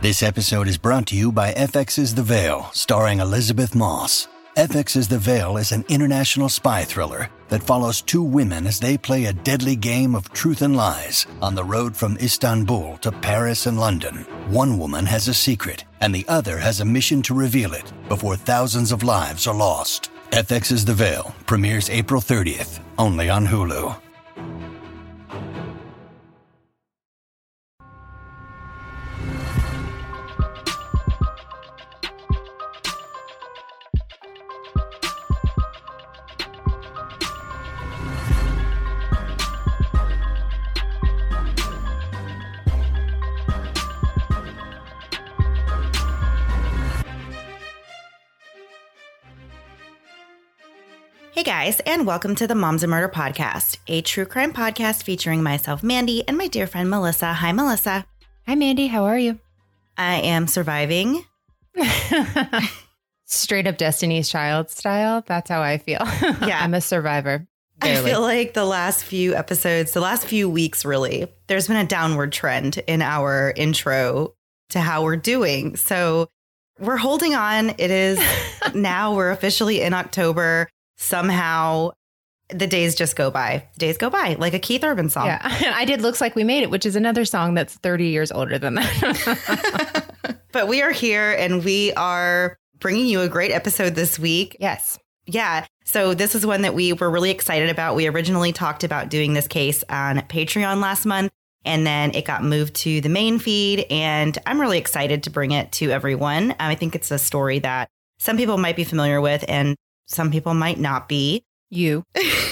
This episode is brought to you by FX's The Veil, starring Elizabeth Moss. FX's The Veil is an international spy thriller that follows two women as they play a deadly game of truth and lies on the road from Istanbul to Paris and London. One woman has a secret, and the other has a mission to reveal it before thousands of lives are lost. FX's The Veil premieres April 30th, only on Hulu. Hey guys, and welcome to the Moms and Murder Podcast, a true crime podcast featuring myself, Mandy, and my dear friend, Melissa. Hi, Melissa. Hi, Mandy. How are you? I am surviving. Straight up Destiny's Child style. That's how I feel. Yeah. I'm a survivor. Barely. I feel like the last few episodes, the last few weeks, really, there's been a downward trend in our intro to how we're doing. So we're holding on. It is now, we're officially in October. Somehow the days just go by. Days go by like a Keith Urban song. Yeah, I did Looks Like We Made It, which is another song that's 30 years older than that. But we are here and we are bringing you a great episode this week. Yes. Yeah. So this is one that we were really excited about. We originally talked about doing this case on Patreon last month, and then it got moved to the main feed. And I'm really excited to bring it to everyone. I think it's a story that some people might be familiar with and some people might not be. You.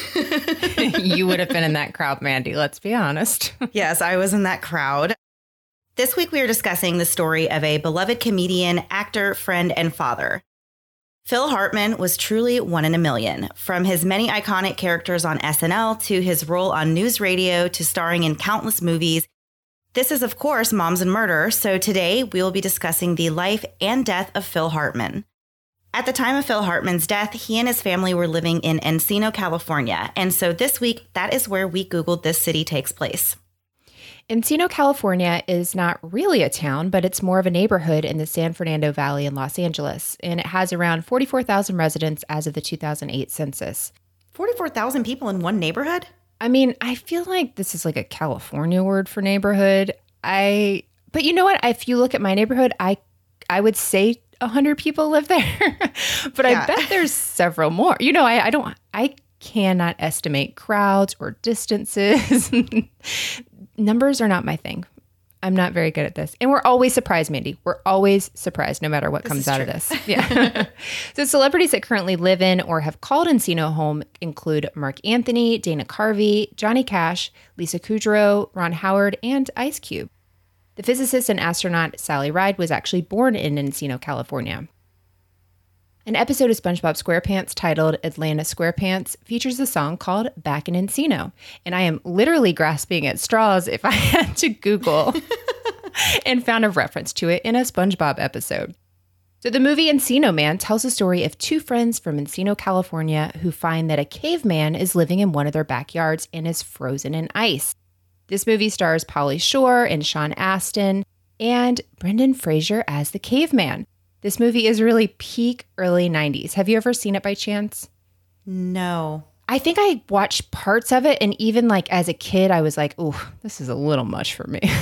You would have been in that crowd, Mandy. Let's be honest. Yes, I was in that crowd. This week, we are discussing the story of a beloved comedian, actor, friend, and father. Phil Hartman was truly one in a million. From his many iconic characters on SNL to his role on news radio to starring in countless movies. This is, of course, Moms and Murder. So today, we will be discussing the life and death of Phil Hartman. At the time of Phil Hartman's death, he and his family were living in Encino, California. And so this week, that is where we Googled this city takes place. Encino, California is not really a town, but it's more of a neighborhood in the San Fernando Valley in Los Angeles. And it has around 44,000 residents as of the 2008 census. 44,000 people in one neighborhood? I mean, I feel like this is like a California word for neighborhood. But you know what? If you look at my neighborhood, I would say 100 people live there, but yeah. I bet there's several more. You know, I cannot estimate crowds or distances. Numbers are not my thing. I'm not very good at this. And we're always surprised, Mandy. We're always surprised no matter what comes out of this. Yeah. So celebrities that currently live in or have called Encino home include Mark Anthony, Dana Carvey, Johnny Cash, Lisa Kudrow, Ron Howard, and Ice Cube. The physicist and astronaut Sally Ride was actually born in Encino, California. An episode of SpongeBob SquarePants titled Atlanta SquarePants features a song called Back in Encino. And I am literally grasping at straws if I had to Google and found a reference to it in a SpongeBob episode. So the movie Encino Man tells the story of two friends from Encino, California who find that a caveman is living in one of their backyards and is frozen in ice. This movie stars Pauly Shore and Sean Astin and Brendan Fraser as the caveman. This movie is really peak early 90s. Have you ever seen it by chance? No. I think I watched parts of it, and even like as a kid, I was like, "Ooh, this is a little much for me."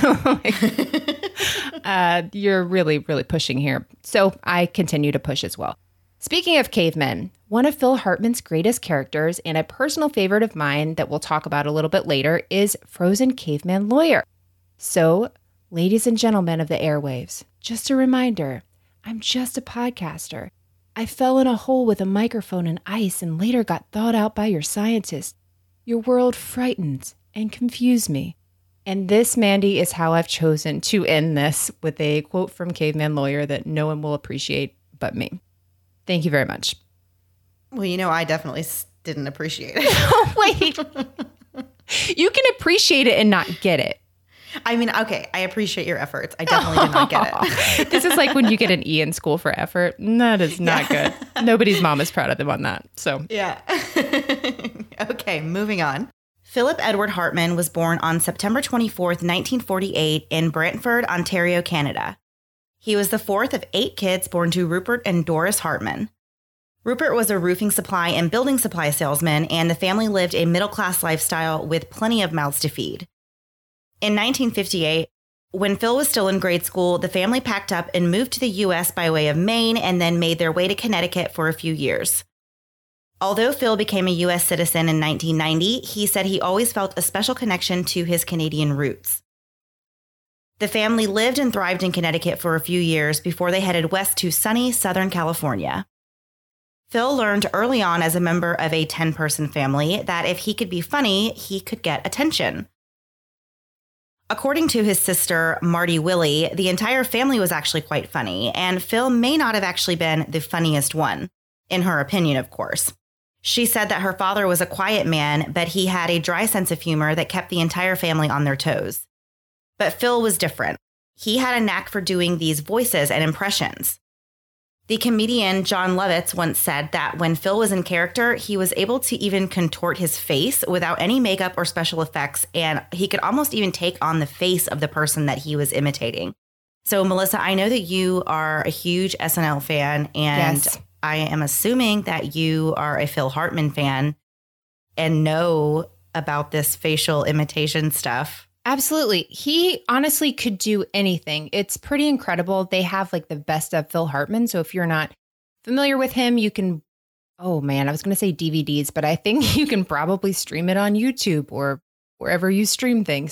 You're really, really pushing here. So I continue to push as well. Speaking of cavemen, one of Phil Hartman's greatest characters and a personal favorite of mine that we'll talk about a little bit later is Frozen Caveman Lawyer. So, ladies and gentlemen of the airwaves, just a reminder, I'm just a podcaster. I fell in a hole with a microphone and ice and later got thawed out by your scientists. Your world frightened and confused me. And this, Mandy, is how I've chosen to end this with a quote from Caveman Lawyer that no one will appreciate but me. Thank you very much. Well, you know, I definitely didn't appreciate it. Oh, wait. You can appreciate it and not get it. I mean, okay, I appreciate your efforts. I definitely did not get it. This is like when you get an E in school for effort. That is not good. Nobody's mom is proud of them on that. So yeah. Okay, moving on. Philip Edward Hartman was born on September 24th, 1948 in Brantford, Ontario, Canada. He was the fourth of 8 kids born to Rupert and Doris Hartman. Rupert was a roofing supply and building supply salesman, and the family lived a middle-class lifestyle with plenty of mouths to feed. In 1958, when Phil was still in grade school, the family packed up and moved to the U.S. by way of Maine and then made their way to Connecticut for a few years. Although Phil became a U.S. citizen in 1990, he said he always felt a special connection to his Canadian roots. The family lived and thrived in Connecticut for a few years before they headed west to sunny Southern California. Phil learned early on as a member of a 10-person family that if he could be funny, he could get attention. According to his sister, Marty Willie, the entire family was actually quite funny, and Phil may not have actually been the funniest one, in her opinion, of course. She said that her father was a quiet man, but he had a dry sense of humor that kept the entire family on their toes. But Phil was different. He had a knack for doing these voices and impressions. The comedian Jon Lovitz once said that when Phil was in character, he was able to even contort his face without any makeup or special effects, and he could almost even take on the face of the person that he was imitating. So, Melissa, I know that you are a huge SNL fan, and yes. I am assuming that you are a Phil Hartman fan and know about this facial imitation stuff. Absolutely. He honestly could do anything. It's pretty incredible. They have like the best of Phil Hartman. So if you're not familiar with him, you can, oh man, I was going to say DVDs, but I think you can probably stream it on YouTube or wherever you stream things.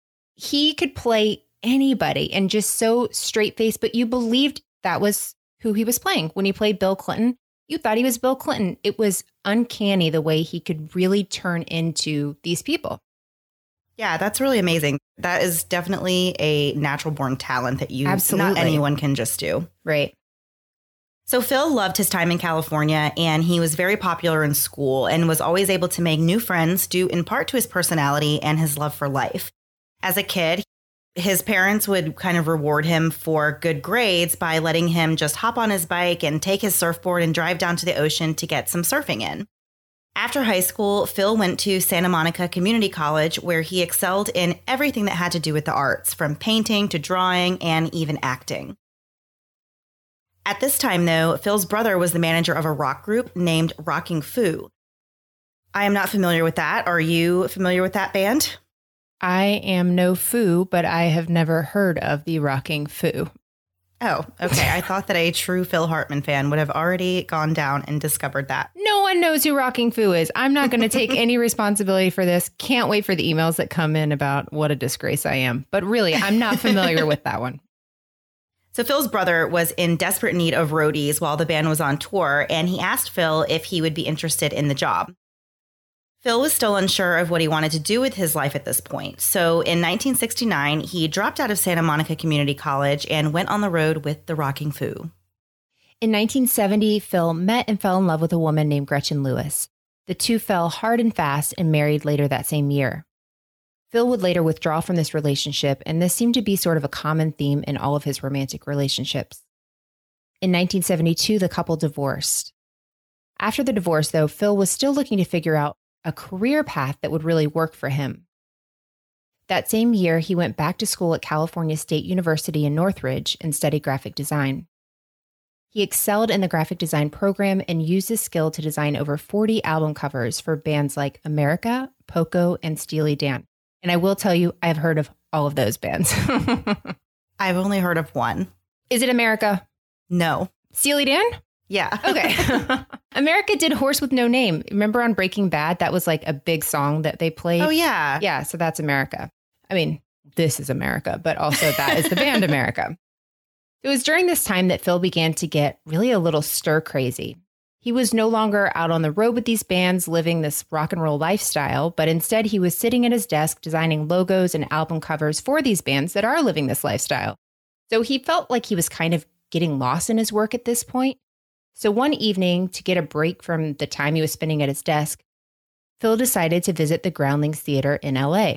He could play anybody and just so straight faced, but you believed that was who he was playing. When he played Bill Clinton, you thought he was Bill Clinton. It was uncanny the way he could really turn into these people. Yeah, that's really amazing. That is definitely a natural born talent that Absolutely. Not anyone can just do. Right. So Phil loved his time in California, and he was very popular in school and was always able to make new friends due in part to his personality and his love for life. As a kid, his parents would kind of reward him for good grades by letting him just hop on his bike and take his surfboard and drive down to the ocean to get some surfing in. After high school, Phil went to Santa Monica Community College, where he excelled in everything that had to do with the arts, from painting to drawing and even acting. At this time, though, Phil's brother was the manager of a rock group named Rocking Foo. I am not familiar with that. Are you familiar with that band? I am no Foo, but I have never heard of the Rocking Foo. Oh, okay. I thought that a true Phil Hartman fan would have already gone down and discovered that. No one knows who Rocking Foo is. I'm not going to take any responsibility for this. Can't wait for the emails that come in about what a disgrace I am. But really, I'm not familiar with that one. So Phil's brother was in desperate need of roadies while the band was on tour, and he asked Phil if he would be interested in the job. Phil was still unsure of what he wanted to do with his life at this point. So in 1969, he dropped out of Santa Monica Community College and went on the road with the Rocking Foo. In 1970, Phil met and fell in love with a woman named Gretchen Lewis. The two fell hard and fast and married later that same year. Phil would later withdraw from this relationship, and this seemed to be sort of a common theme in all of his romantic relationships. In 1972, the couple divorced. After the divorce, though, Phil was still looking to figure out a career path that would really work for him. That same year, he went back to school at California State University in Northridge and studied graphic design. He excelled in the graphic design program and used his skill to design over 40 album covers for bands like America, Poco, and Steely Dan. And I will tell you, I've heard of all of those bands. I've only heard of one. Is it America? No. Steely Dan? Yeah. Okay. America did Horse with No Name. Remember on Breaking Bad? That was like a big song that they played. Oh, yeah. Yeah. So that's America. I mean, this is America, but also that is the band America. It was during this time that Phil began to get really a little stir crazy. He was no longer out on the road with these bands living this rock and roll lifestyle, but instead he was sitting at his desk designing logos and album covers for these bands that are living this lifestyle. So he felt like he was kind of getting lost in his work at this point. So one evening, to get a break from the time he was spending at his desk, Phil decided to visit the Groundlings Theater in LA.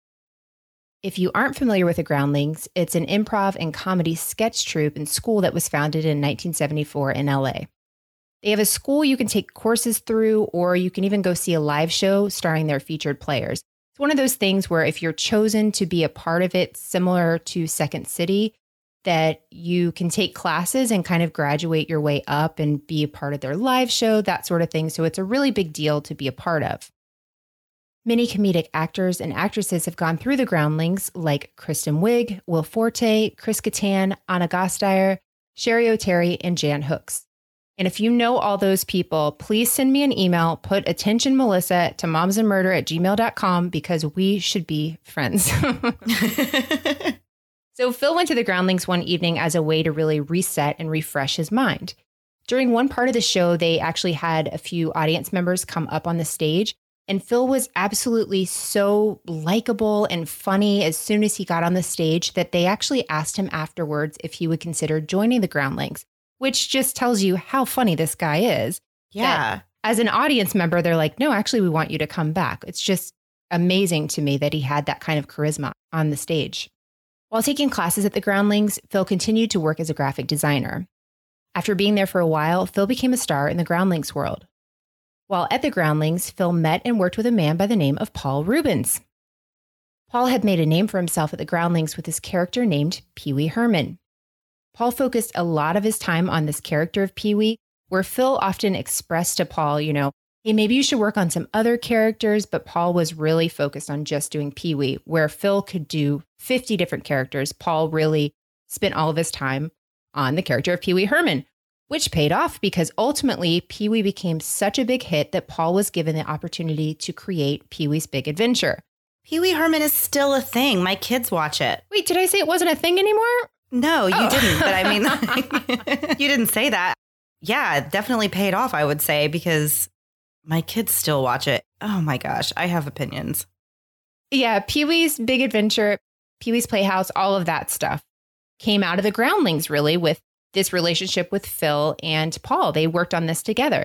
If you aren't familiar with the Groundlings, it's an improv and comedy sketch troupe and school that was founded in 1974 in LA. They have a school you can take courses through, or you can even go see a live show starring their featured players. It's one of those things where if you're chosen to be a part of it, similar to Second City, that you can take classes and kind of graduate your way up and be a part of their live show, that sort of thing. So it's a really big deal to be a part of. Many comedic actors and actresses have gone through the Groundlings, like Kristen Wiig, Will Forte, Chris Kattan, Anna Gasteyer, Sherry O'Terry, and Jan Hooks. And if you know all those people, please send me an email, put attention Melissa to momsandmurder@gmail.com because we should be friends. So Phil went to the Groundlings one evening as a way to really reset and refresh his mind. During one part of the show, they actually had a few audience members come up on the stage, and Phil was absolutely so likable and funny as soon as he got on the stage that they actually asked him afterwards if he would consider joining the Groundlings, which just tells you how funny this guy is. Yeah. As an audience member, they're like, no, actually, we want you to come back. It's just amazing to me that he had that kind of charisma on the stage. While taking classes at the Groundlings, Phil continued to work as a graphic designer. After being there for a while, Phil became a star in the Groundlings world. While at the Groundlings, Phil met and worked with a man by the name of Paul Reubens. Paul had made a name for himself at the Groundlings with his character named Pee Wee Herman. Paul focused a lot of his time on this character of Pee Wee, where Phil often expressed to Paul, hey, maybe you should work on some other characters, but Paul was really focused on just doing Pee Wee, where Phil could do 50 different characters. Paul really spent all of his time on the character of Pee Wee Herman, which paid off because ultimately Pee Wee became such a big hit that Paul was given the opportunity to create Pee Wee's Big Adventure. Pee Wee Herman is still a thing. My kids watch it. Wait, did I say it wasn't a thing anymore? No, you didn't. But I mean, you didn't say that. Yeah, it definitely paid off, I would say, because my kids still watch it. Oh my gosh, I have opinions. Yeah, Pee Wee's Big Adventure, Pee Wee's Playhouse, all of that stuff came out of the Groundlings, really, with this relationship with Phil and Paul. They worked on this together.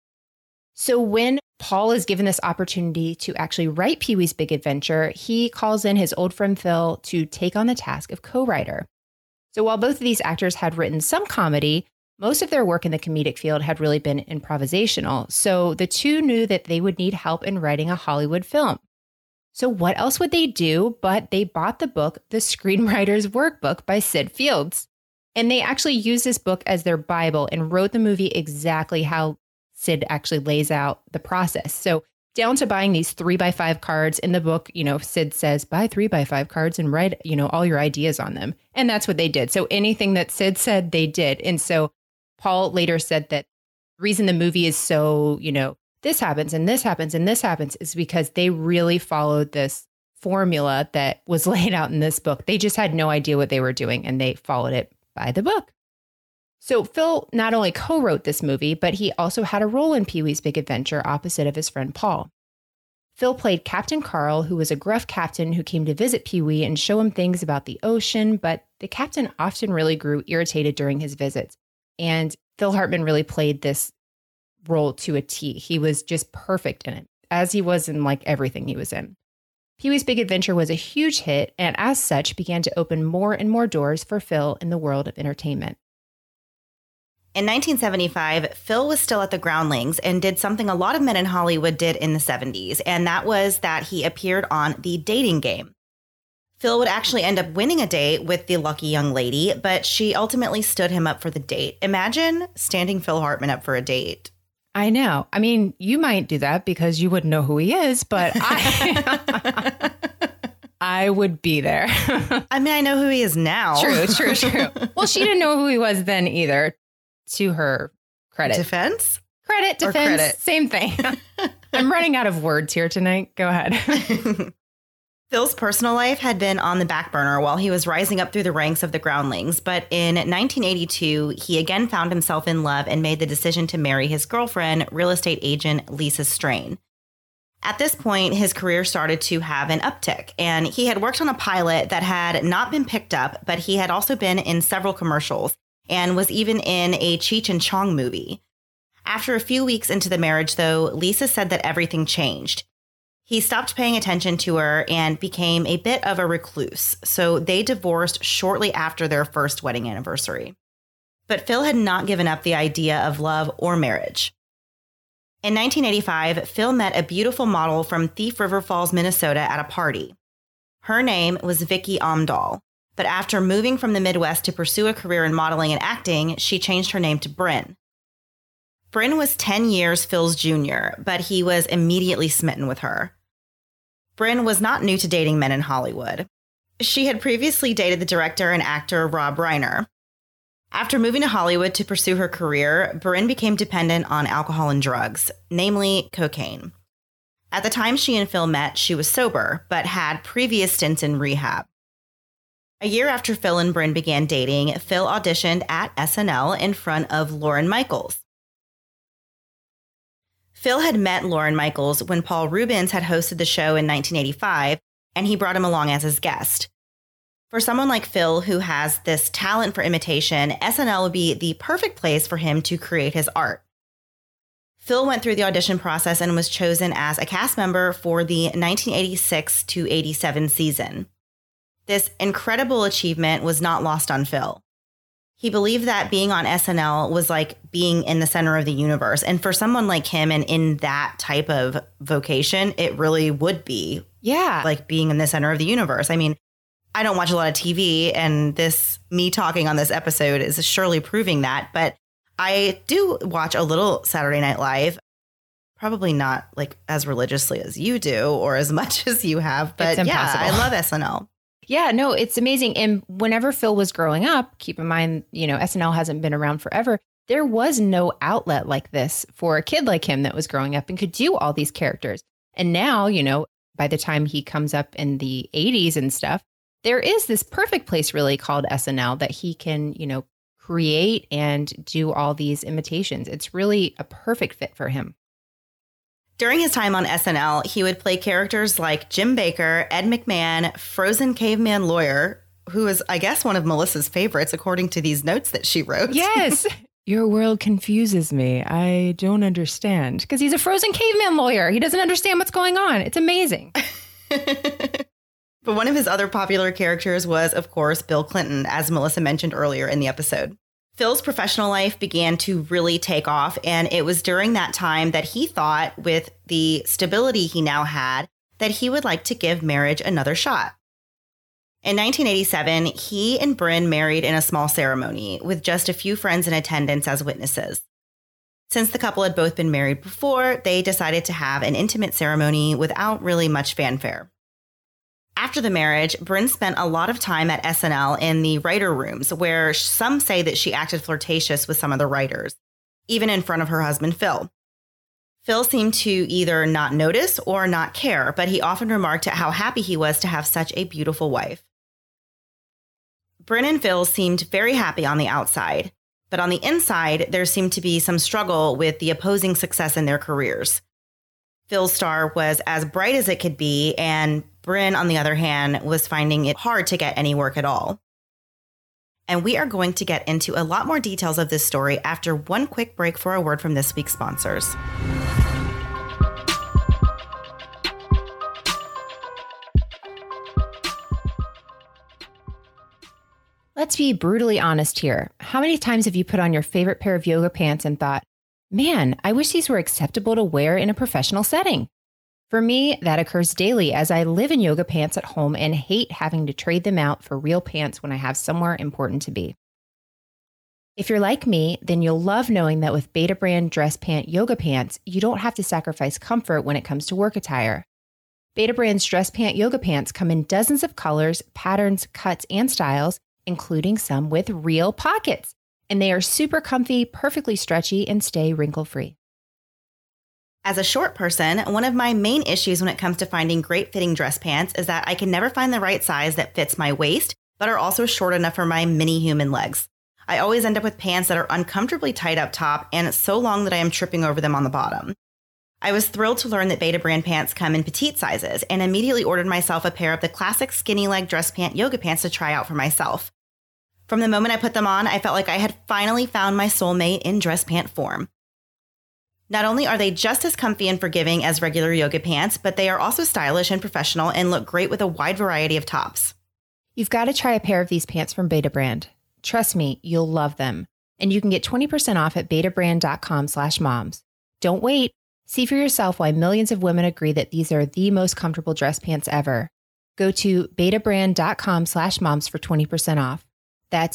So when Paul is given this opportunity to actually write Pee Wee's Big Adventure, he calls in his old friend Phil to take on the task of co-writer. So while both of these actors had written some comedy, most of their work in the comedic field had really been improvisational. So the two knew that they would need help in writing a Hollywood film. So what else would they do? But they bought the book, The Screenwriter's Workbook by Sid Fields. And they actually used this book as their Bible and wrote the movie exactly how Sid actually lays out the process. So down to buying these 3x5 cards in the book, Sid says, buy 3x5 cards and write, all your ideas on them. And that's what they did. So anything that Sid said, they did. And so Paul later said that the reason the movie is so, this happens and this happens and this happens is because they really followed this formula that was laid out in this book. They just had no idea what they were doing and they followed it by the book. So Phil not only co-wrote this movie, but he also had a role in Pee Wee's Big Adventure opposite of his friend Paul. Phil played Captain Carl, who was a gruff captain who came to visit Pee Wee and show him things about the ocean, but the captain often really grew irritated during his visits. And Phil Hartman really played this role to a T. He was just perfect in it, as he was in like everything he was in. Pee Wee's Big Adventure was a huge hit, and as such began to open more and more doors for Phil in the world of entertainment. In 1975, Phil was still at the Groundlings and did something a lot of men in Hollywood did in the 70s, and that was that he appeared on The Dating Game. Phil would actually end up winning a date with the lucky young lady, but she ultimately stood him up for the date. Imagine standing Phil Hartman up for a date. I know. I mean, you might do that because you wouldn't know who he is, but I would be there. I mean, I know who he is now. True. Well, she didn't know who he was then either, to her credit. Defense? Defense. Same thing. I'm running out of words here tonight. Go ahead. Phil's personal life had been on the back burner while he was rising up through the ranks of the Groundlings, but in 1982, he again found himself in love and made the decision to marry his girlfriend, real estate agent Lisa Strain. At this point, his career started to have an uptick, and he had worked on a pilot that had not been picked up, but he had also been in several commercials and was even in a Cheech and Chong movie. After a few weeks into the marriage, though, Lisa said that everything changed. He stopped paying attention to her and became a bit of a recluse, so they divorced shortly after their first wedding anniversary. But Phil had not given up the idea of love or marriage. In 1985, Phil met a beautiful model from Thief River Falls, Minnesota at a party. Her name was Vicky Omdahl. But after moving from the Midwest to pursue a career in modeling and acting, she changed her name to Bryn. Bryn was 10 years Phil's junior, but he was immediately smitten with her. Bryn was not new to dating men in Hollywood. She had previously dated the director and actor Rob Reiner. After moving to Hollywood to pursue her career, Bryn became dependent on alcohol and drugs, namely cocaine. At the time she and Phil met, she was sober, but had previous stints in rehab. A year after Phil and Bryn began dating, Phil auditioned at SNL in front of Lorne Michaels. Phil had met Lorne Michaels when Paul Reubens had hosted the show in 1985, and he brought him along as his guest. For someone like Phil, who has this talent for imitation, SNL would be the perfect place for him to create his art. Phil went through the audition process and was chosen as a cast member for the 1986 to 87 season. This incredible achievement was not lost on Phil. He believed that being on SNL was like being in the center of the universe. And for someone like him and in that type of vocation, it really would be like being in the center of the universe. I mean, I don't watch a lot of TV, and me talking on this episode is surely proving that. But I do watch a little Saturday Night Live, probably not like as religiously as you do or as much as you have. But yeah, I love SNL. Yeah, no, it's amazing. And whenever Phil was growing up, keep in mind, SNL hasn't been around forever. There was no outlet like this for a kid like him that was growing up and could do all these characters. And now, by the time he comes up in the 80s and stuff, there is this perfect place really called SNL that he can, create and do all these imitations. It's really a perfect fit for him. During his time on SNL, he would play characters like Jim Baker, Ed McMahon, Frozen Caveman Lawyer, who is, I guess, one of Melissa's favorites, according to these notes that she wrote. Yes. Your world confuses me. I don't understand. Because he's a frozen caveman lawyer. He doesn't understand what's going on. It's amazing. But one of his other popular characters was, of course, Bill Clinton, as Melissa mentioned earlier in the episode. Phil's professional life began to really take off, and it was during that time that he thought, with the stability he now had, that he would like to give marriage another shot. In 1987, he and Bryn married in a small ceremony, with just a few friends in attendance as witnesses. Since the couple had both been married before, they decided to have an intimate ceremony without really much fanfare. After the marriage, Bryn spent a lot of time at SNL in the writer rooms, where some say that she acted flirtatious with some of the writers, even in front of her husband, Phil. Phil seemed to either not notice or not care, but he often remarked at how happy he was to have such a beautiful wife. Bryn and Phil seemed very happy on the outside, but on the inside, there seemed to be some struggle with the opposing success in their careers. Phil's star was as bright as it could be, and Bryn, on the other hand, was finding it hard to get any work at all. And we are going to get into a lot more details of this story after one quick break for a word from this week's sponsors. Let's be brutally honest here. How many times have you put on your favorite pair of yoga pants and thought, man, I wish these were acceptable to wear in a professional setting? For me, that occurs daily as I live in yoga pants at home and hate having to trade them out for real pants when I have somewhere important to be. If you're like me, then you'll love knowing that with Betabrand dress pant yoga pants, you don't have to sacrifice comfort when it comes to work attire. Betabrand's dress pant yoga pants come in dozens of colors, patterns, cuts, and styles, including some with real pockets. And they are super comfy, perfectly stretchy, and stay wrinkle-free. As a short person, one of my main issues when it comes to finding great fitting dress pants is that I can never find the right size that fits my waist, but are also short enough for my mini human legs. I always end up with pants that are uncomfortably tight up top and so long that I am tripping over them on the bottom. I was thrilled to learn that Betabrand pants come in petite sizes and immediately ordered myself a pair of the classic skinny leg dress pant yoga pants to try out for myself. From the moment I put them on, I felt like I had finally found my soulmate in dress pant form. Not only are they just as comfy and forgiving as regular yoga pants, but they are also stylish and professional and look great with a wide variety of tops. You've got to try a pair of these pants from Betabrand. Trust me, you'll love them. And you can get 20% off at betabrand.com/moms. Don't wait. See for yourself why millions of women agree that these are the most comfortable dress pants ever. Go to betabrand.com/moms for 20% off. That's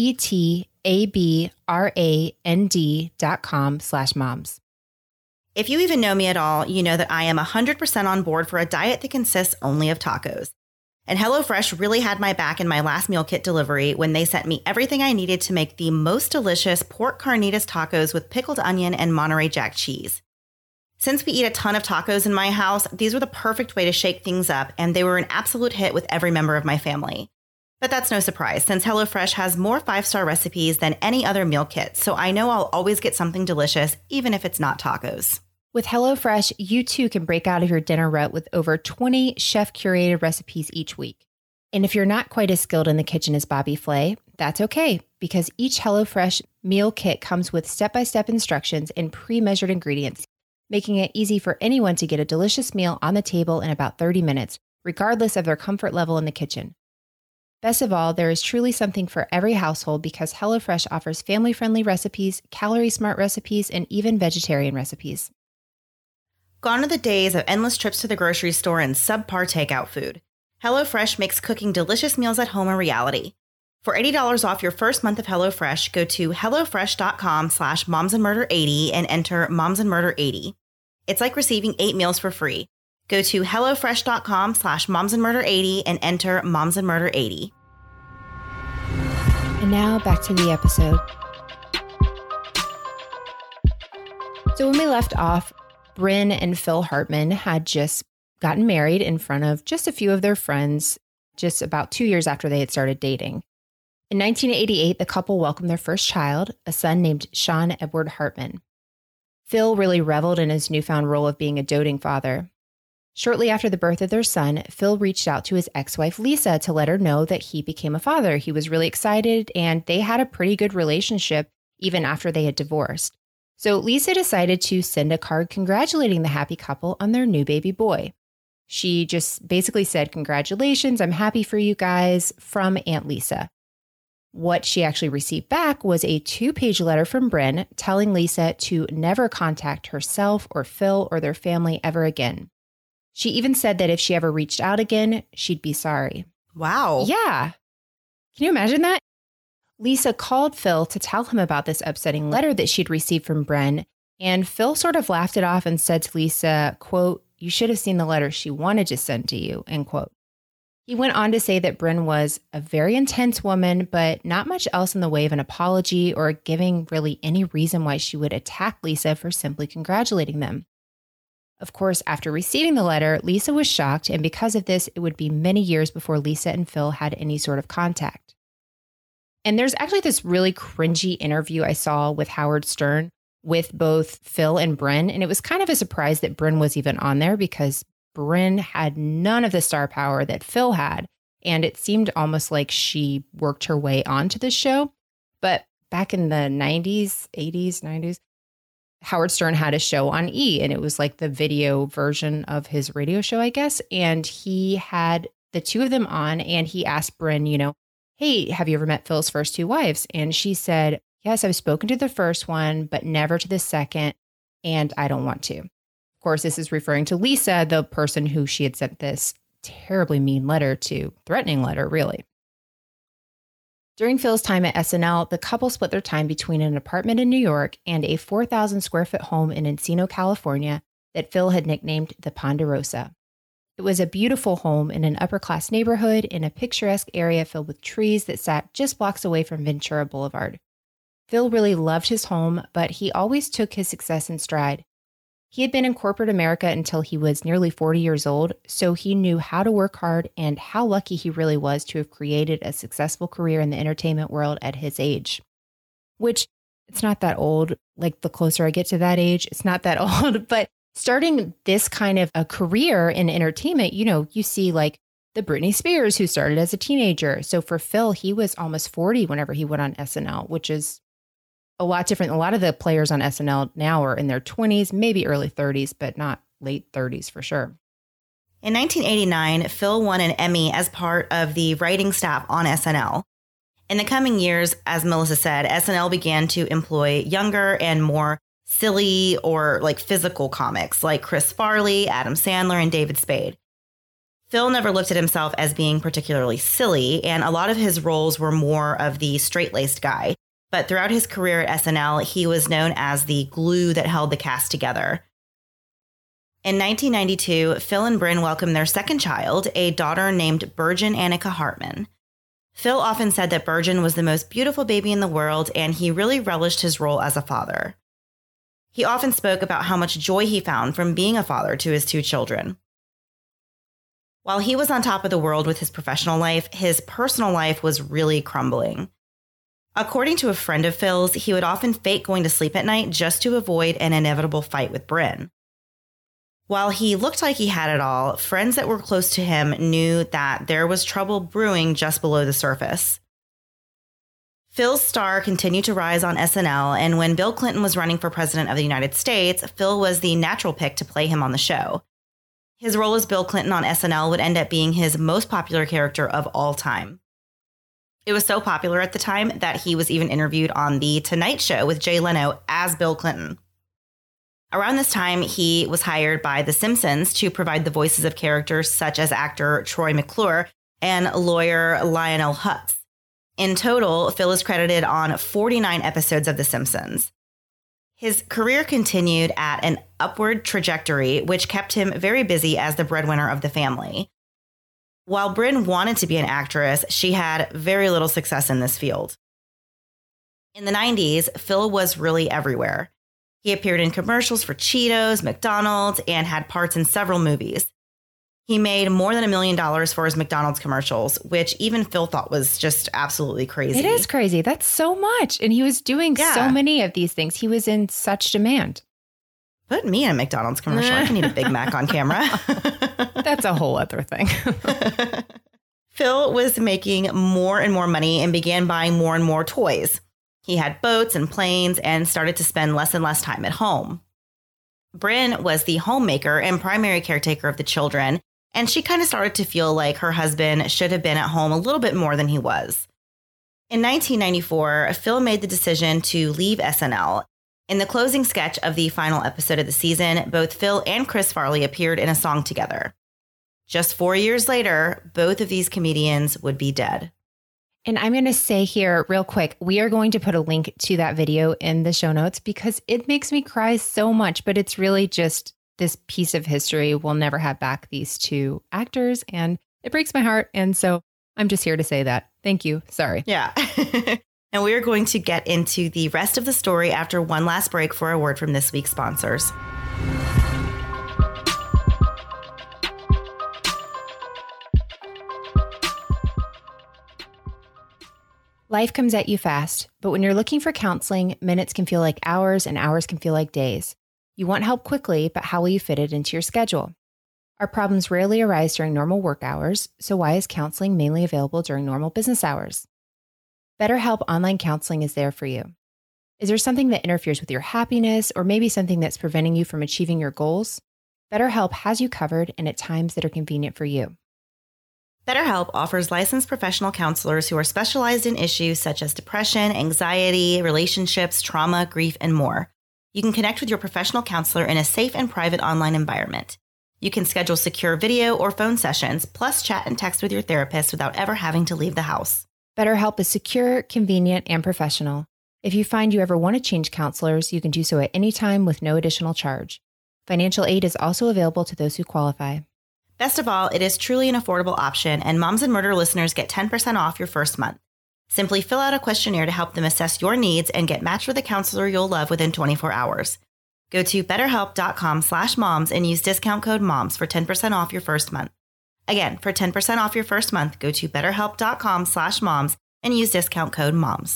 BETABRAND.com/moms. If you even know me at all, you know that I am 100% on board for a diet that consists only of tacos. And HelloFresh really had my back in my last meal kit delivery when they sent me everything I needed to make the most delicious pork carnitas tacos with pickled onion and Monterey Jack cheese. Since we eat a ton of tacos in my house, these were the perfect way to shake things up, and they were an absolute hit with every member of my family. But that's no surprise, since HelloFresh has more 5-star recipes than any other meal kit, so I know I'll always get something delicious, even if it's not tacos. With HelloFresh, you too can break out of your dinner rut with over 20 chef-curated recipes each week. And if you're not quite as skilled in the kitchen as Bobby Flay, that's okay, because each HelloFresh meal kit comes with step-by-step instructions and pre-measured ingredients, making it easy for anyone to get a delicious meal on the table in about 30 minutes, regardless of their comfort level in the kitchen. Best of all, there is truly something for every household because HelloFresh offers family-friendly recipes, calorie-smart recipes, and even vegetarian recipes. Gone are the days of endless trips to the grocery store and subpar takeout food. HelloFresh makes cooking delicious meals at home a reality. For $80 off your first month of HelloFresh, go to HelloFresh.com/momsandmurder80 and enter momsandmurder80. It's like receiving 8 meals for free. Go to HelloFresh.com/momsandmurder80 and enter momsandmurder80. And now back to the episode. So when we left off, Bryn and Phil Hartman had just gotten married in front of just a few of their friends, just about 2 years after they had started dating. In 1988, the couple welcomed their first child, a son named Sean Edward Hartman. Phil really reveled in his newfound role of being a doting father. Shortly after the birth of their son, Phil reached out to his ex-wife, Lisa, to let her know that he became a father. He was really excited, and they had a pretty good relationship even after they had divorced. So Lisa decided to send a card congratulating the happy couple on their new baby boy. She just basically said, "Congratulations, I'm happy for you guys," from Aunt Lisa. What she actually received back was a 2-page letter from Bryn telling Lisa to never contact herself or Phil or their family ever again. She even said that if she ever reached out again, she'd be sorry. Wow. Yeah. Can you imagine that? Lisa called Phil to tell him about this upsetting letter that she'd received from Bryn, and Phil sort of laughed it off and said to Lisa, quote, "You should have seen the letter she wanted to send to you," end quote. He went on to say that Bryn was a very intense woman, but not much else in the way of an apology or giving really any reason why she would attack Lisa for simply congratulating them. Of course, after receiving the letter, Lisa was shocked, and because of this, it would be many years before Lisa and Phil had any sort of contact. And there's actually this really cringy interview I saw with Howard Stern with both Phil and Bryn, and it was kind of a surprise that Bryn was even on there because Bryn had none of the star power that Phil had, and it seemed almost like she worked her way onto the show. But back in the 90s, 80s, 90s, Howard Stern had a show on E, and it was like the video version of his radio show, I guess. And he had the two of them on, and he asked Bryn, "Hey, have you ever met Phil's first 2 wives?" And she said, "Yes, I've spoken to the first one, but never to the second, and I don't want to." Of course, this is referring to Lisa, the person who she had sent this terribly mean letter to, threatening letter, really. During Phil's time at SNL, the couple split their time between an apartment in New York and a 4,000 square foot home in Encino, California, that Phil had nicknamed the Ponderosa. It was a beautiful home in an upper-class neighborhood in a picturesque area filled with trees that sat just blocks away from Ventura Boulevard. Phil really loved his home, but he always took his success in stride. He had been in corporate America until he was nearly 40 years old, so he knew how to work hard and how lucky he really was to have created a successful career in the entertainment world at his age. Which, it's not that old. Like, the closer I get to that age, it's not that old, but starting this kind of a career in entertainment, you see like the Britney Spears who started as a teenager. So for Phil, he was almost 40 whenever he went on SNL, which is a lot different. A lot of the players on SNL now are in their 20s, maybe early 30s, but not late 30s for sure. In 1989, Phil won an Emmy as part of the writing staff on SNL. In the coming years, as Melissa said, SNL began to employ younger and more silly or like physical comics like Chris Farley, Adam Sandler, and David Spade. Phil never looked at himself as being particularly silly, and a lot of his roles were more of the straight-laced guy. But throughout his career at SNL, he was known as the glue that held the cast together. In 1992, Phil and Brynn welcomed their second child, a daughter named Bergen Annika Hartman. Phil often said that Bergen was the most beautiful baby in the world, and he really relished his role as a father. He often spoke about how much joy he found from being a father to his 2 children. While he was on top of the world with his professional life, his personal life was really crumbling. According to a friend of Phil's, he would often fake going to sleep at night just to avoid an inevitable fight with Brynn. While he looked like he had it all, friends that were close to him knew that there was trouble brewing just below the surface. Phil's star continued to rise on SNL, and when Bill Clinton was running for president of the United States, Phil was the natural pick to play him on the show. His role as Bill Clinton on SNL would end up being his most popular character of all time. It was so popular at the time that he was even interviewed on The Tonight Show with Jay Leno as Bill Clinton. Around this time, he was hired by The Simpsons to provide the voices of characters such as actor Troy McClure and lawyer Lionel Hutz. In total, Phil is credited on 49 episodes of The Simpsons. His career continued at an upward trajectory, which kept him very busy as the breadwinner of the family. While Brynn wanted to be an actress, she had very little success in this field. In the 90s, Phil was really everywhere. He appeared in commercials for Cheetos, McDonald's, and had parts in several movies. He made more than $1 million for his McDonald's commercials, which even Phil thought was just absolutely crazy. It is crazy. That's so much. And he was doing so many of these things. He was in such demand. Put me in a McDonald's commercial. I can eat a Big Mac on camera. That's a whole other thing. Phil was making more and more money and began buying more and more toys. He had boats and planes and started to spend less and less time at home. Brynn was the homemaker and primary caretaker of the children, and she kind of started to feel like her husband should have been at home a little bit more than he was. In 1994, Phil made the decision to leave SNL. In the closing sketch of the final episode of the season, both Phil and Chris Farley appeared in a song together. Just 4 years later, both of these comedians would be dead. And I'm going to say here real quick, we are going to put a link to that video in the show notes because it makes me cry so much, but it's really just this piece of history. We'll never have back these 2 actors and it breaks my heart. And so I'm just here to say that. Thank you. Sorry. Yeah. And we are going to get into the rest of the story after one last break for a word from this week's sponsors. Life comes at you fast, but when you're looking for counseling, minutes can feel like hours and hours can feel like days. You want help quickly, but how will you fit it into your schedule? Our problems rarely arise during normal work hours, so why is counseling mainly available during normal business hours? BetterHelp Online Counseling is there for you. Is there something that interferes with your happiness or maybe something that's preventing you from achieving your goals? BetterHelp has you covered and at times that are convenient for you. BetterHelp offers licensed professional counselors who are specialized in issues such as depression, anxiety, relationships, trauma, grief, and more. You can connect with your professional counselor in a safe and private online environment. You can schedule secure video or phone sessions, plus chat and text with your therapist without ever having to leave the house. BetterHelp is secure, convenient, and professional. If you find you ever want to change counselors, you can do so at any time with no additional charge. Financial aid is also available to those who qualify. Best of all, it is truly an affordable option, and Moms and Murder listeners get 10% off your first month. Simply fill out a questionnaire to help them assess your needs and get matched with a counselor you'll love within 24 hours. Go to betterhelp.com/moms and use discount code MOMS for 10% off your first month. Again, for 10% off your first month, go to betterhelp.com/moms and use discount code MOMS.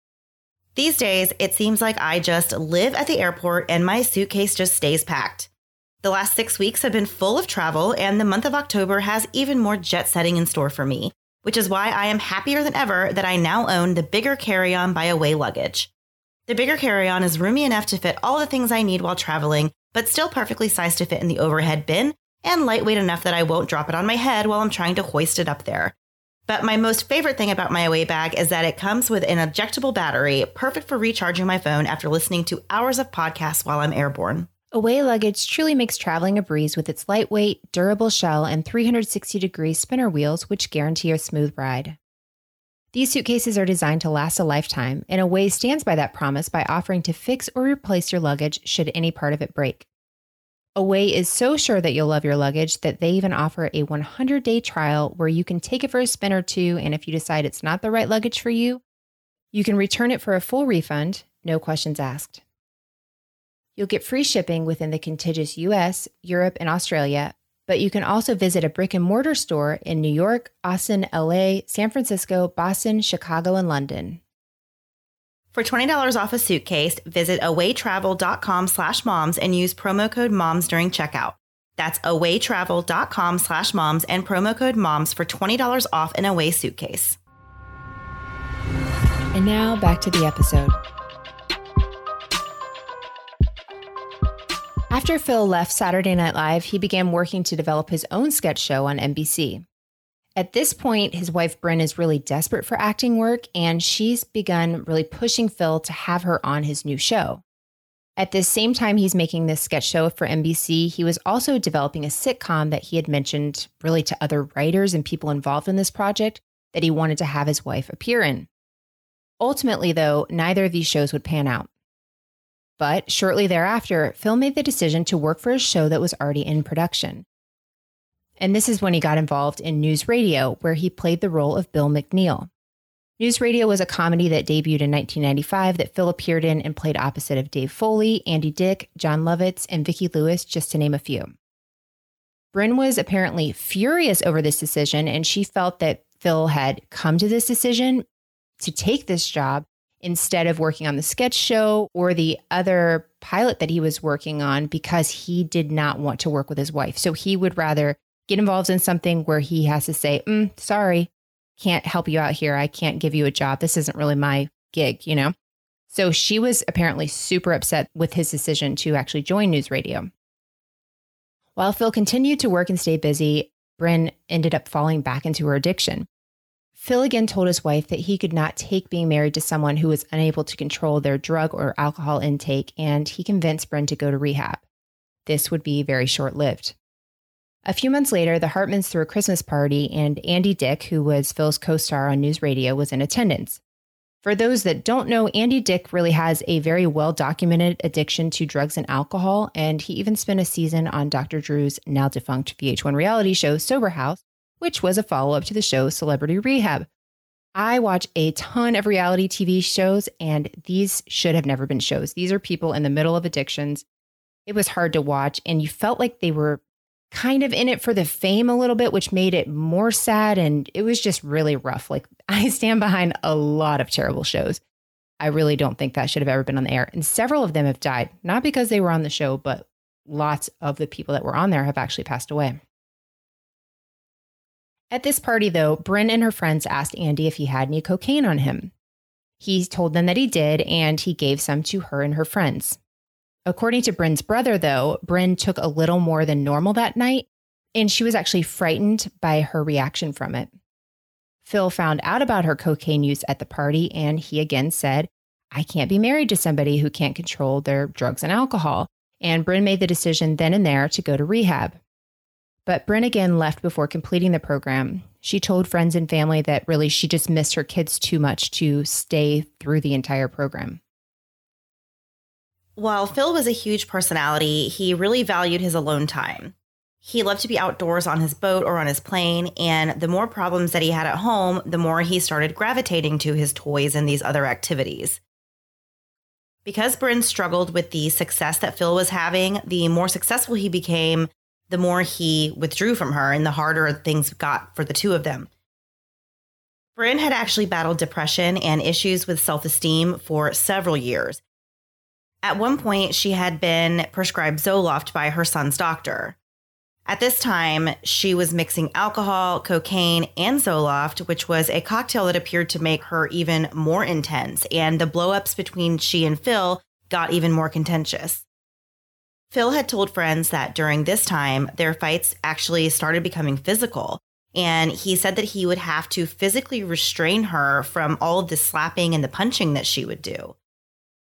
These days, it seems like I just live at the airport and my suitcase just stays packed. The last 6 weeks have been full of travel, and the month of October has even more jet setting in store for me, which is why I am happier than ever that I now own the Bigger Carry-On by Away Luggage. The Bigger Carry-On is roomy enough to fit all the things I need while traveling, but still perfectly sized to fit in the overhead bin, and lightweight enough that I won't drop it on my head while I'm trying to hoist it up there. But my most favorite thing about my Away bag is that it comes with an ejectable battery, perfect for recharging my phone after listening to hours of podcasts while I'm airborne. Away luggage truly makes traveling a breeze with its lightweight, durable shell and 360-degree spinner wheels, which guarantee a smooth ride. These suitcases are designed to last a lifetime, and Away stands by that promise by offering to fix or replace your luggage should any part of it break. Away is so sure that you'll love your luggage that they even offer a 100-day trial where you can take it for a spin or two, and if you decide it's not the right luggage for you, you can return it for a full refund, no questions asked. You'll get free shipping within the contiguous US, Europe, and Australia, but you can also visit a brick-and-mortar store in New York, Austin, LA, San Francisco, Boston, Chicago, and London. For $20 off a suitcase, visit awaytravel.com/moms and use promo code MOMS during checkout. That's awaytravel.com/moms and promo code MOMS for $20 off an Away suitcase. And now back to the episode. After Phil left Saturday Night Live, he began working to develop his own sketch show on NBC. At this point, his wife Brynn is really desperate for acting work, and she's begun really pushing Phil to have her on his new show. At the same time he's making this sketch show for NBC, he was also developing a sitcom that he had mentioned really to other writers and people involved in this project that he wanted to have his wife appear in. Ultimately, though, neither of these shows would pan out. But shortly thereafter, Phil made the decision to work for a show that was already in production. And this is when he got involved in News Radio, where he played the role of Bill McNeil. News Radio was a comedy that debuted in 1995 that Phil appeared in and played opposite of Dave Foley, Andy Dick, John Lovitz, and Vicki Lewis, just to name a few. Brynn was apparently furious over this decision, and she felt that Phil had come to this decision to take this job instead of working on the sketch show or the other pilot that he was working on, because he did not want to work with his wife. So he would rather get involved in something where he has to say, sorry, can't help you out here. I can't give you a job. This isn't really my gig, you know? So she was apparently super upset with his decision to actually join News Radio. While Phil continued to work and stay busy, Brynn ended up falling back into her addiction. Phil again told his wife that he could not take being married to someone who was unable to control their drug or alcohol intake, and he convinced Brynn to go to rehab. This would be very short-lived. A few months later, the Hartmans threw a Christmas party, and Andy Dick, who was Phil's co-star on News Radio, was in attendance. For those that don't know, Andy Dick really has a very well-documented addiction to drugs and alcohol, and he even spent a season on Dr. Drew's now-defunct VH1 reality show, Sober House, which was a follow-up to the show Celebrity Rehab. I watch a ton of reality TV shows, and these should have never been shows. These are people in the middle of addictions. It was hard to watch, and you felt like they were kind of in it for the fame a little bit, which made it more sad, and it was just really rough. Like, I stand behind a lot of terrible shows. I really don't think that should have ever been on the air, and several of them have died, not because they were on the show, but lots of the people that were on there have actually passed away. At this party, though, Brynn and her friends asked Andy if he had any cocaine on him. He told them that he did, and he gave some to her and her friends. According to Brynn's brother, though, Brynn took a little more than normal that night, and she was actually frightened by her reaction from it. Phil found out about her cocaine use at the party, and he again said, "I can't be married to somebody who can't control their drugs and alcohol." And Brynn made the decision then and there to go to rehab. But Brynn again left before completing the program. She told friends and family that really she just missed her kids too much to stay through the entire program. While Phil was a huge personality, he really valued his alone time. He loved to be outdoors on his boat or on his plane, and the more problems that he had at home, the more he started gravitating to his toys and these other activities. Because Brynn struggled with the success that Phil was having, the more successful he became, the more he withdrew from her and the harder things got for the two of them. Brynn had actually battled depression and issues with self-esteem for several years. At one point, she had been prescribed Zoloft by her son's doctor. At this time, she was mixing alcohol, cocaine, and Zoloft, which was a cocktail that appeared to make her even more intense, and the blow-ups between she and Phil got even more contentious. Phil had told friends that during this time, their fights actually started becoming physical, and he said that he would have to physically restrain her from all of the slapping and the punching that she would do.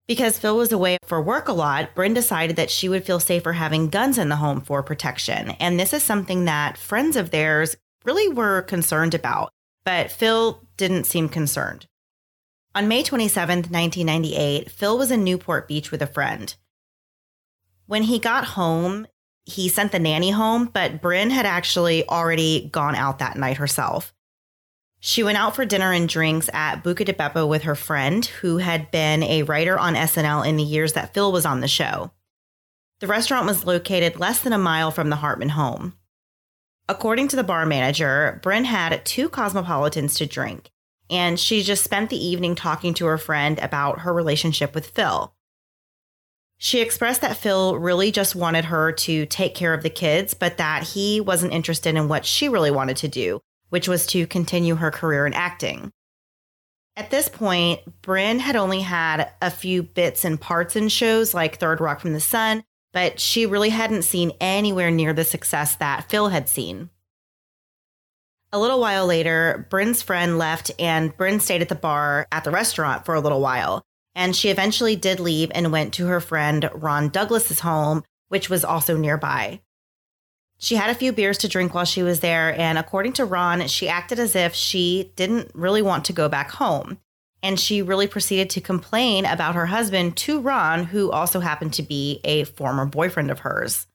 Because Phil was away for work a lot, Bryn decided that she would feel safer having guns in the home for protection. And this is something that friends of theirs really were concerned about, but Phil didn't seem concerned. On May 27th, 1998, Phil was in Newport Beach with a friend. When he got home, he sent the nanny home, but Bryn had actually already gone out that night herself. She went out for dinner and drinks at Buca di Beppo with her friend, who had been a writer on SNL in the years that Phil was on the show. The restaurant was located less than a mile from the Hartman home. According to the bar manager, Bryn had 2 Cosmopolitans to drink, and she just spent the evening talking to her friend about her relationship with Phil. She expressed that Phil really just wanted her to take care of the kids, but that he wasn't interested in what she really wanted to do, which was to continue her career in acting. At this point, Bryn had only had a few bits and parts in shows like Third Rock from the Sun, but she really hadn't seen anywhere near the success that Phil had seen. A little while later, Bryn's friend left and Bryn stayed at the bar at the restaurant for a little while, and she eventually did leave and went to her friend Ron Douglas's home, which was also nearby. She had a few beers to drink while she was there, and according to Ron, she acted as if she didn't really want to go back home. And she really proceeded to complain about her husband to Ron, who also happened to be a former boyfriend of hers.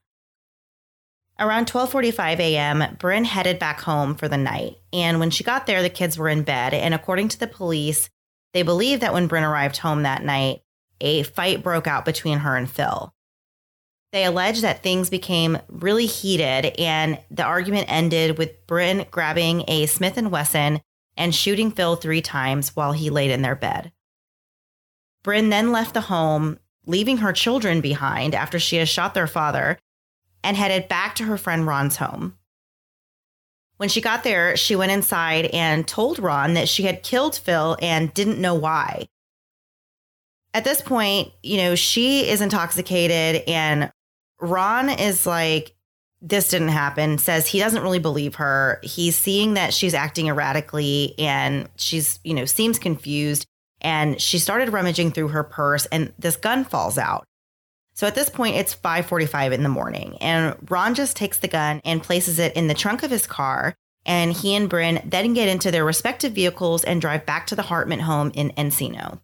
Around 12:45 a.m., Bryn headed back home for the night. And when she got there, the kids were in bed. And according to the police, they believe that when Bryn arrived home that night, a fight broke out between her and Phil. They allege that things became really heated and the argument ended with Bryn grabbing a Smith & Wesson and shooting Phil 3 times while he laid in their bed. Bryn then left the home, leaving her children behind after she had shot their father, and headed back to her friend Ron's home. When she got there, she went inside and told Ron that she had killed Phil and didn't know why. At this point, she is intoxicated and Ron is like, this didn't happen, says he doesn't really believe her. He's seeing that she's acting erratically and she's, seems confused. And she started rummaging through her purse and this gun falls out. So at this point, it's 5:45 in the morning and Ron just takes the gun and places it in the trunk of his car. And he and Bryn then get into their respective vehicles and drive back to the Hartman home in Encino.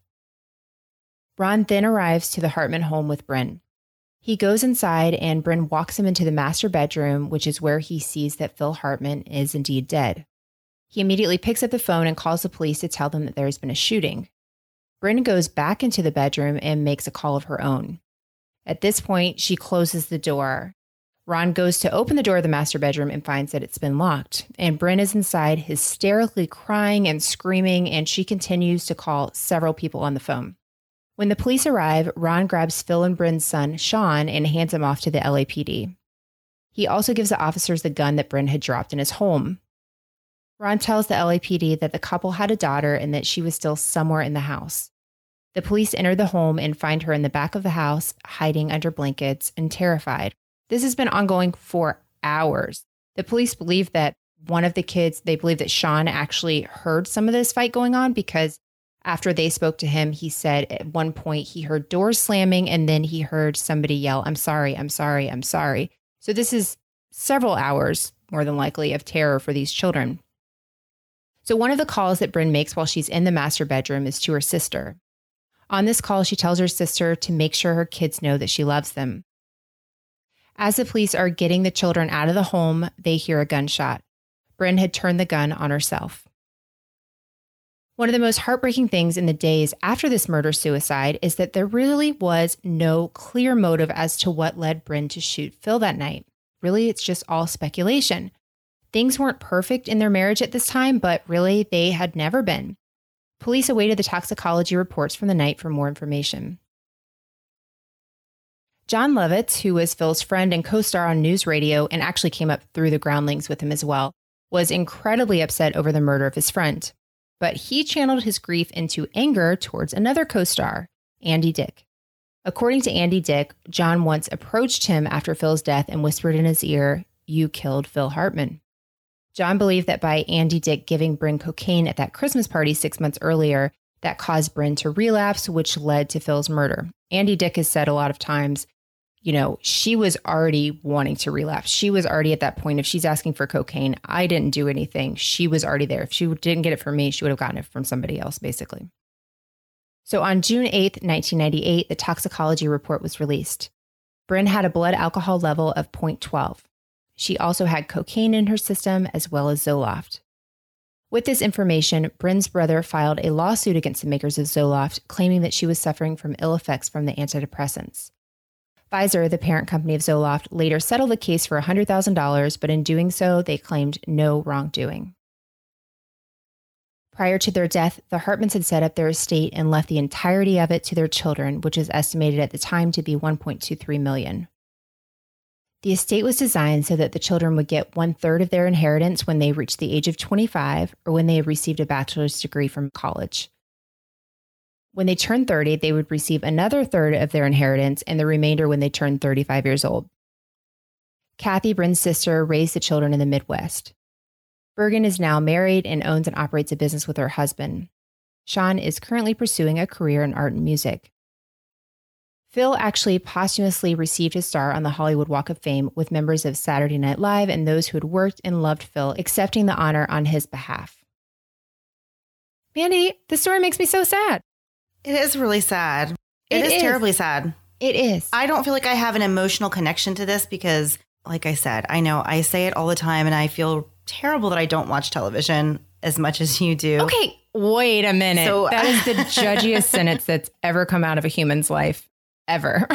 Ron then arrives to the Hartman home with Bryn. He goes inside and Bryn walks him into the master bedroom, which is where he sees that Phil Hartman is indeed dead. He immediately picks up the phone and calls the police to tell them that there has been a shooting. Bryn goes back into the bedroom and makes a call of her own. At this point, she closes the door. Ron goes to open the door of the master bedroom and finds that it's been locked. And Bryn is inside, hysterically crying and screaming, and she continues to call several people on the phone. When the police arrive, Ron grabs Phil and Bryn's son, Sean, and hands him off to the LAPD. He also gives the officers the gun that Bryn had dropped in his home. Ron tells the LAPD that the couple had a daughter and that she was still somewhere in the house. The police enter the home and find her in the back of the house, hiding under blankets and terrified. This has been ongoing for hours. The police believe that they believe that Sean actually heard some of this fight going on because after they spoke to him, he said at one point he heard doors slamming and then he heard somebody yell, "I'm sorry, I'm sorry, I'm sorry." So this is several hours, more than likely, of terror for these children. So one of the calls that Bryn makes while she's in the master bedroom is to her sister. On this call, she tells her sister to make sure her kids know that she loves them. As the police are getting the children out of the home, they hear a gunshot. Bryn had turned the gun on herself. One of the most heartbreaking things in the days after this murder-suicide is that there really was no clear motive as to what led Bryn to shoot Phil that night. Really, it's just all speculation. Things weren't perfect in their marriage at this time, but really, they had never been. Police awaited the toxicology reports from the night for more information. Jon Lovitz, who was Phil's friend and co-star on News Radio and actually came up through the groundlings with him as well, was incredibly upset over the murder of his friend. But he channeled his grief into anger towards another co-star, Andy Dick. According to Andy Dick, Jon once approached him after Phil's death and whispered in his ear, "You killed Phil Hartman." Jon believed that by Andy Dick giving Bryn cocaine at that Christmas party 6 months earlier, that caused Bryn to relapse, which led to Phil's murder. Andy Dick has said a lot of times, you know, she was already wanting to relapse. She was already at that point. If she's asking for cocaine, I didn't do anything. She was already there. If she didn't get it from me, she would have gotten it from somebody else, basically. So on June 8th, 1998, the toxicology report was released. Bryn had a blood alcohol level of 0.12. She also had cocaine in her system as well as Zoloft. With this information, Bryn's brother filed a lawsuit against the makers of Zoloft, claiming that she was suffering from ill effects from the antidepressants. Pfizer, the parent company of Zoloft, later settled the case for $100,000, but in doing so, they claimed no wrongdoing. Prior to their death, the Hartmans had set up their estate and left the entirety of it to their children, which is estimated at the time to be $1.23 million. The estate was designed so that the children would get 1/3 of their inheritance when they reached the age of 25 or when they had received a bachelor's degree from college. When they turned 30, they would receive another third of their inheritance and the remainder when they turned 35 years old. Kathy, Bryn's sister, raised the children in the Midwest. Bergen is now married and owns and operates a business with her husband. Sean is currently pursuing a career in art and music. Phil actually posthumously received his star on the Hollywood Walk of Fame, with members of Saturday Night Live and those who had worked and loved Phil accepting the honor on his behalf. Mandy, this story makes me so sad. It is really sad. It is terribly sad. It is. I don't feel like I have an emotional connection to this because, like I said, I know I say it all the time and I feel terrible that I don't watch television as much as you do. Okay, wait a minute. So, that is the judgiest sentence that's ever come out of a human's life. Ever.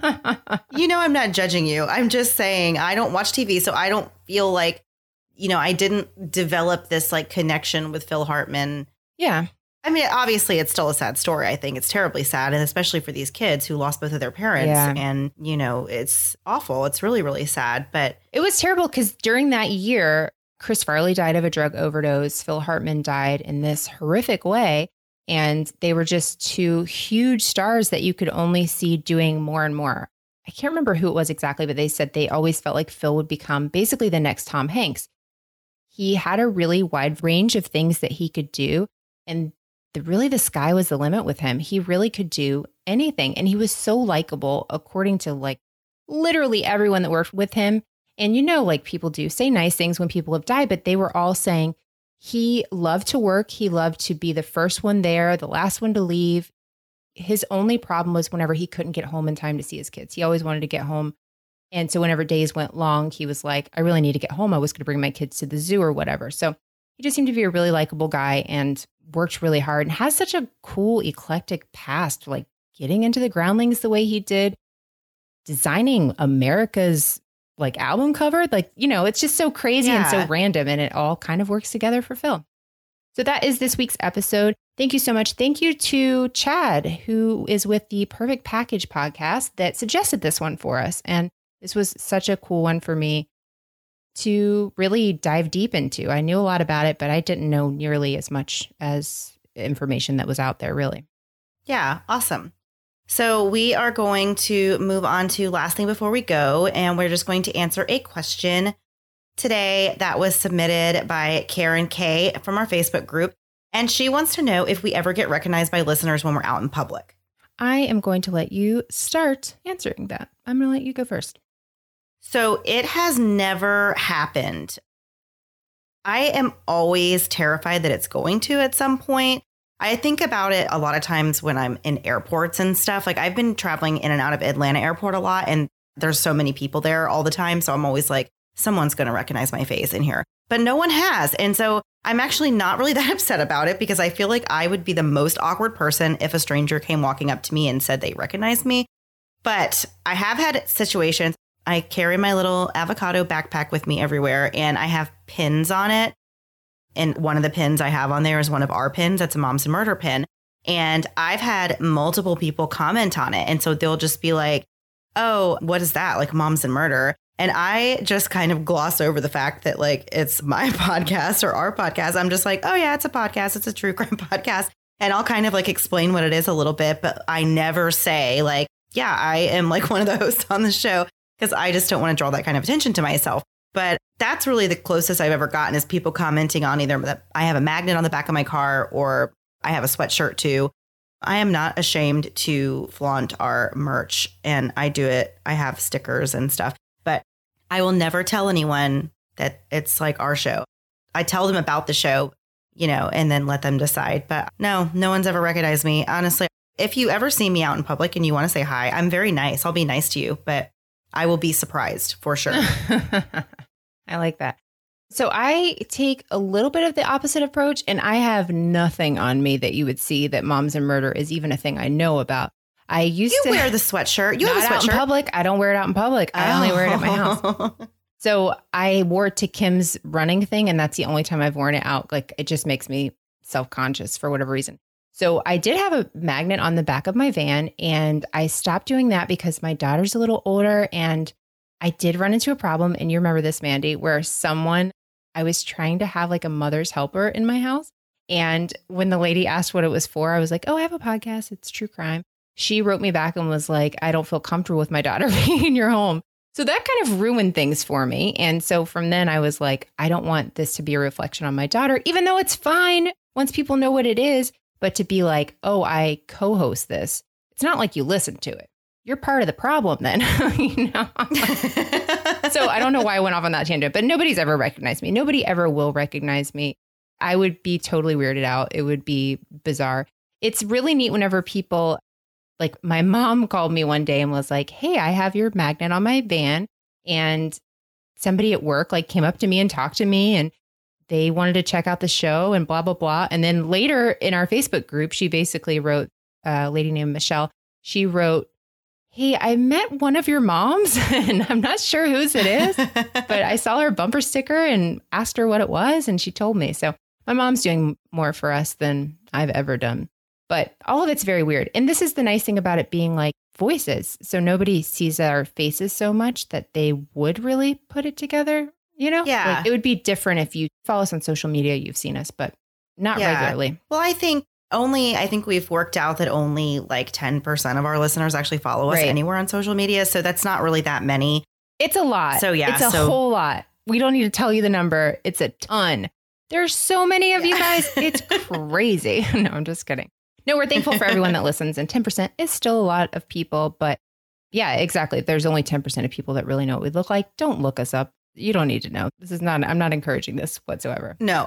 You know, I'm not judging you. I'm just saying I don't watch TV, so I don't feel like, you know, I didn't develop this like connection with Phil Hartman. Yeah. I mean, obviously, it's still a sad story. I think it's terribly sad, and especially for these kids who lost both of their parents. Yeah. And, you know, it's awful. It's really, really sad. But it was terrible because during that year, Chris Farley died of a drug overdose. Phil Hartman died in this horrific way. And they were just two huge stars that you could only see doing more and more. I can't remember who it was exactly, but they said they always felt like Phil would become basically the next Tom Hanks. He had a really wide range of things that he could do. And really the sky was the limit with him. He really could do anything. And he was so likable, according to like literally everyone that worked with him. And, you know, like people do say nice things when people have died, but they were all saying, he loved to work. He loved to be the first one there, the last one to leave. His only problem was whenever he couldn't get home in time to see his kids. He always wanted to get home. And so whenever days went long, he was like, I really need to get home. I was going to bring my kids to the zoo or whatever. So he just seemed to be a really likable guy and worked really hard and has such a cool, eclectic past, like getting into the Groundlings the way he did, designing America's like album cover, like, you know, it's just so crazy and so random, and it all kind of works together for Phil. So that is this week's episode. Thank you so much. Thank you to Chad, who is with the Perfect Package podcast, that suggested this one for us. And this was such a cool one for me to really dive deep into. I knew a lot about it, but I didn't know nearly as much as information that was out there, really. Yeah, awesome. So we are going to move on to last thing before we go, and we're just going to answer a question today that was submitted by Karen K from our Facebook group. And she wants to know if we ever get recognized by listeners when we're out in public. I am going to let you start answering that. I'm going to let you go first. So it has never happened. I am always terrified that it's going to at some point. I think about it a lot of times when I'm in airports and stuff. Like I've been traveling in and out of Atlanta airport a lot, and there's so many people there all the time. So I'm always like, someone's going to recognize my face in here, but no one has. And so I'm actually not really that upset about it because I feel like I would be the most awkward person if a stranger came walking up to me and said they recognized me. But I have had situations. I carry my little avocado backpack with me everywhere, and I have pins on it. And one of the pins I have on there is one of our pins. That's a Moms and Murder pin. And I've had multiple people comment on it. And so they'll just be like, oh, what is that? Like Moms and Murder. And I just kind of gloss over the fact that like it's my podcast or our podcast. I'm just like, oh, yeah, it's a podcast. It's a true crime podcast. And I'll kind of like explain what it is a little bit. But I never say like, yeah, I am like one of the hosts on the show, because I just don't want to draw that kind of attention to myself. But that's really the closest I've ever gotten is people commenting on either that I have a magnet on the back of my car or I have a sweatshirt too. I am not ashamed to flaunt our merch, and I do it. I have stickers and stuff, but I will never tell anyone that it's like our show. I tell them about the show, and then let them decide. But no one's ever recognized me. Honestly, if you ever see me out in public and you want to say hi, I'm very nice. I'll be nice to you, but I will be surprised for sure. I like that. So I take a little bit of the opposite approach, and I have nothing on me that you would see that Moms and Murder is even a thing I know about. I used to wear the sweatshirt. You have a sweatshirt out in public. I don't wear it out in public. I only wear it at my house. So I wore it to Kim's running thing, and that's the only time I've worn it out. Like, it just makes me self-conscious for whatever reason. So I did have a magnet on the back of my van, and I stopped doing that because my daughter's a little older, and I did run into a problem. And you remember this, Mandy, where I was trying to have like a mother's helper in my house. And when the lady asked what it was for, I was like, oh, I have a podcast. It's true crime. She wrote me back and was like, I don't feel comfortable with my daughter being in your home. So that kind of ruined things for me. And so from then I was like, I don't want this to be a reflection on my daughter, even though it's fine once people know what it is. But to be like, oh, I co-host this. It's not like you listen to it. You're part of the problem then. So I don't know why I went off on that tangent, but nobody's ever recognized me. Nobody ever will recognize me. I would be totally weirded out. It would be bizarre. It's really neat whenever people, like my mom called me one day and was like, hey, I have your magnet on my van. And somebody at work like came up to me and talked to me, and they wanted to check out the show and blah, blah, blah. And then later in our Facebook group, she basically wrote, a lady named Michelle, she wrote, hey, I met one of your moms and I'm not sure whose it is, but I saw her bumper sticker and asked her what it was. And she told me. So my mom's doing more for us than I've ever done. But all of it's very weird. And this is the nice thing about it being like voices. So nobody sees our faces so much that they would really put it together. Yeah. Like, it would be different if you follow us on social media. You've seen us, but not regularly. Well, I think we've worked out that only like 10% of our listeners actually follow us anywhere on social media. So that's not really that many. It's a lot. So yeah, it's a whole lot. We don't need to tell you the number. It's a ton. There's so many of you guys. It's crazy. No, I'm just kidding. No, we're thankful for everyone that listens, and 10% is still a lot of people. But yeah, exactly. If there's only 10% of people that really know what we look like, don't look us up. You don't need to know. I'm not encouraging this whatsoever. No.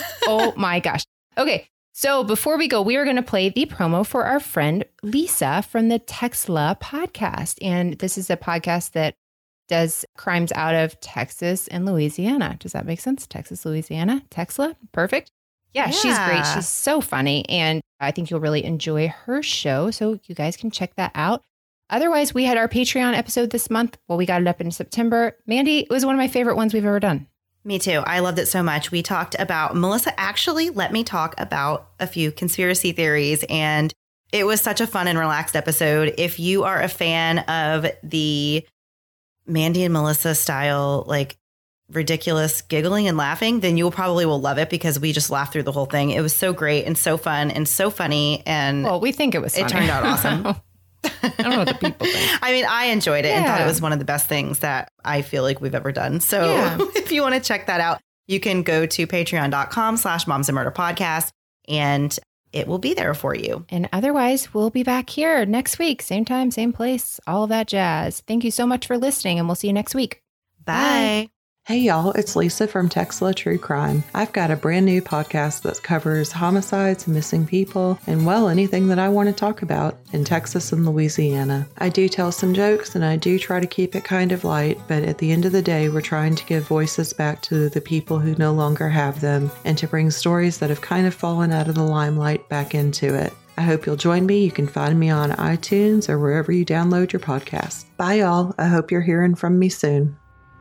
Oh my gosh. Okay. So before we go, we are going to play the promo for our friend Lisa from the Texla podcast. And this is a podcast that does crimes out of Texas and Louisiana. Does that make sense? Texas, Louisiana, Texla. Perfect. Yeah, she's great. She's so funny. And I think you'll really enjoy her show. So you guys can check that out. Otherwise, we had our Patreon episode this month. Well, we got it up in September. Mandy, it was one of my favorite ones we've ever done. Me too. I loved it so much. We talked about, Melissa actually let me talk about a few conspiracy theories, and it was such a fun and relaxed episode. If you are a fan of the Mandy and Melissa style, like ridiculous giggling and laughing, then you probably will love it, because we just laughed through the whole thing. It was so great and so fun and so funny. And well, we think it was funny. It turned out awesome. I don't know what the people think. I mean, I enjoyed it and thought it was one of the best things that I feel like we've ever done. So if you want to check that out, you can go to patreon.com/momsandmurderpodcast, and it will be there for you. And otherwise, we'll be back here next week. Same time, same place, all of that jazz. Thank you so much for listening, and we'll see you next week. Bye. Hey y'all, it's Lisa from Texla True Crime. I've got a brand new podcast that covers homicides, missing people, and well, anything that I want to talk about in Texas and Louisiana. I do tell some jokes and I do try to keep it kind of light, but at the end of the day, we're trying to give voices back to the people who no longer have them, and to bring stories that have kind of fallen out of the limelight back into it. I hope you'll join me. You can find me on iTunes or wherever you download your podcasts. Bye y'all. I hope you're hearing from me soon.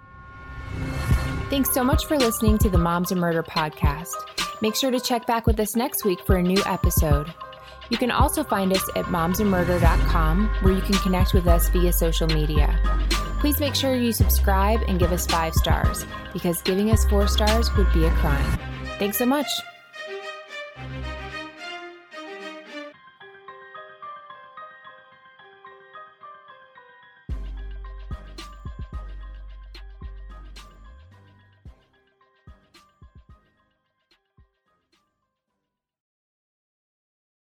Thanks so much for listening to the Moms and Murder podcast. Make sure to check back with us next week for a new episode. You can also find us at momsandmurder.com, where you can connect with us via social media. Please make sure you subscribe and give us 5 stars, because giving us 4 stars would be a crime. Thanks so much.